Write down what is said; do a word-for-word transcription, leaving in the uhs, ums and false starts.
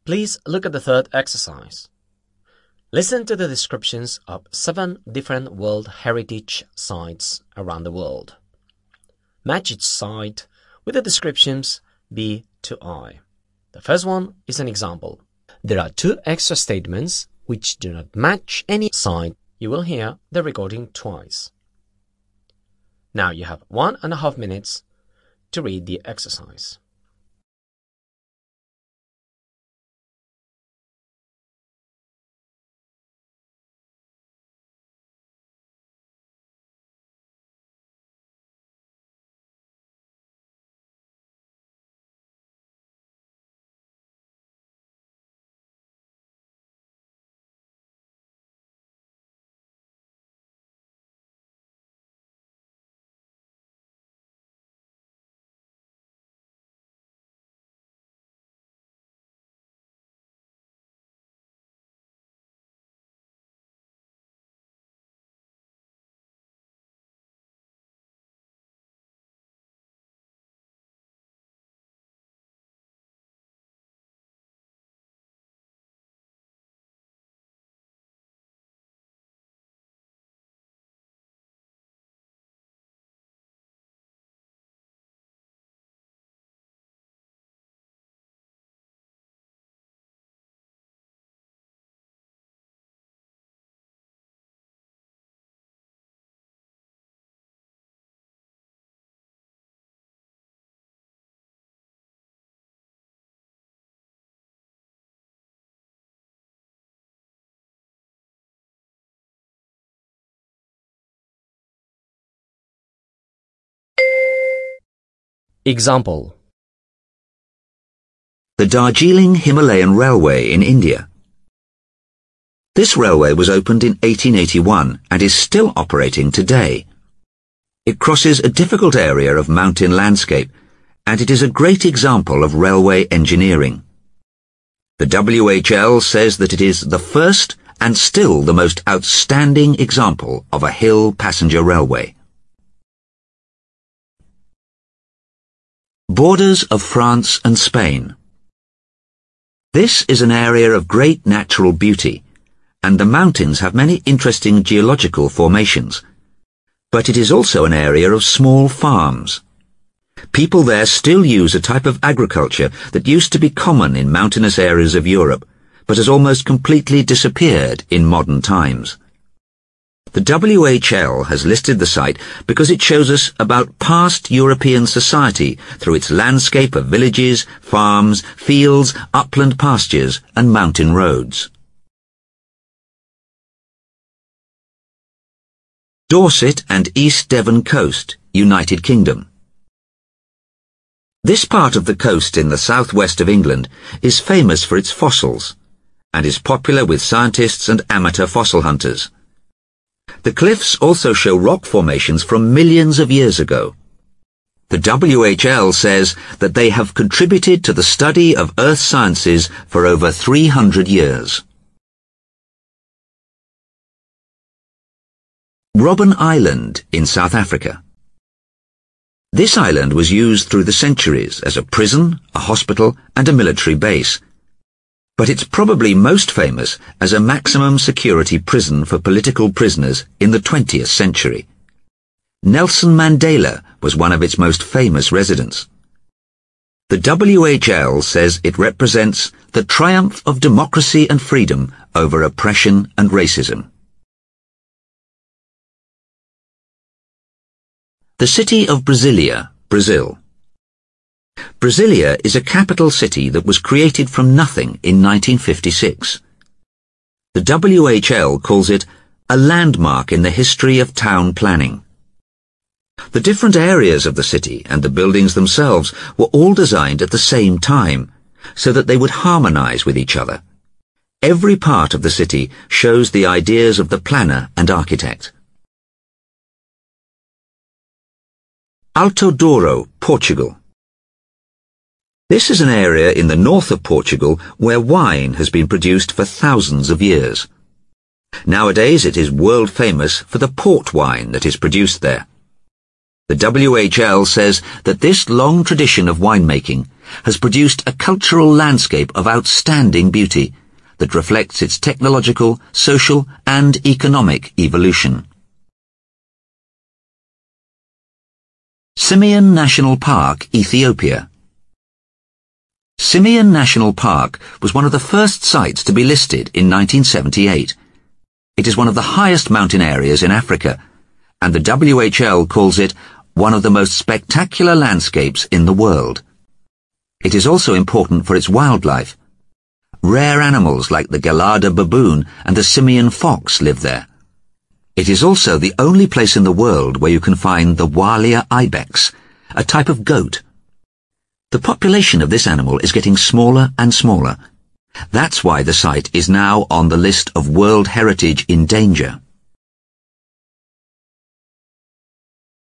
Please look at the third exercise. Listen to the descriptions of seven different World Heritage sites around the world. Match each site with the descriptions B to I. The first one is an example. There are two extra statements which do not match any site. You will hear the recording twice. Now you have one and a half minutes to read the exercise. Example. The Darjeeling Himalayan Railway in India. This railway was opened in eighteen eighty-one and is still operating today. It crosses a difficult area of mountain landscape, and it is a great example of railway engineering. The W H L says that it is the first and still the most outstanding example of a hill passenger railway. Borders of France and Spain. This is an area of great natural beauty, and the mountains have many interesting geological formations. But it is also an area of small farms. People there still use a type of agriculture that used to be common in mountainous areas of Europe, but has almost completely disappeared in modern times. The W H L has listed the site because it shows us about past European society through its landscape of villages, farms, fields, upland pastures, and mountain roads. Dorset and East Devon Coast, United Kingdom. This part of the coast in the southwest of England is famous for its fossils, and is popular with scientists and amateur fossil hunters. The cliffs also show rock formations from millions of years ago. The W H L says that they have contributed to the study of earth sciences for over three hundred years. Robben Island in South Africa. This island was used through the centuries as a prison, a hospital, and a military base. But it's probably most famous as a maximum security prison for political prisoners in the twentieth century. Nelson Mandela was one of its most famous residents. The W H L says it represents the triumph of democracy and freedom over oppression and racism. The city of Brasilia, Brazil. Brasilia is a capital city that was created from nothing in nineteen fifty-six. The W H L calls it a landmark in the history of town planning. The different areas of the city and the buildings themselves were all designed at the same time, so that they would harmonize with each other. Every part of the city shows the ideas of the planner and architect. Alto Douro, Portugal. This is an area in the north of Portugal where wine has been produced for thousands of years. Nowadays it is world famous for the port wine that is produced there. The W H L says that this long tradition of winemaking has produced a cultural landscape of outstanding beauty that reflects its technological, social, and economic evolution. Simien National Park, Ethiopia. Simien National Park was one of the first sites to be listed in nineteen seventy-eight. It is one of the highest mountain areas in Africa, and the W H L calls it one of the most spectacular landscapes in the world. It is also important for its wildlife. Rare animals like the Gelada baboon and the Simien fox live there. It is also the only place in the world where you can find the Walia ibex, a type of goat. The population of this animal is getting smaller and smaller. That's why the site is now on the list of World Heritage in Danger.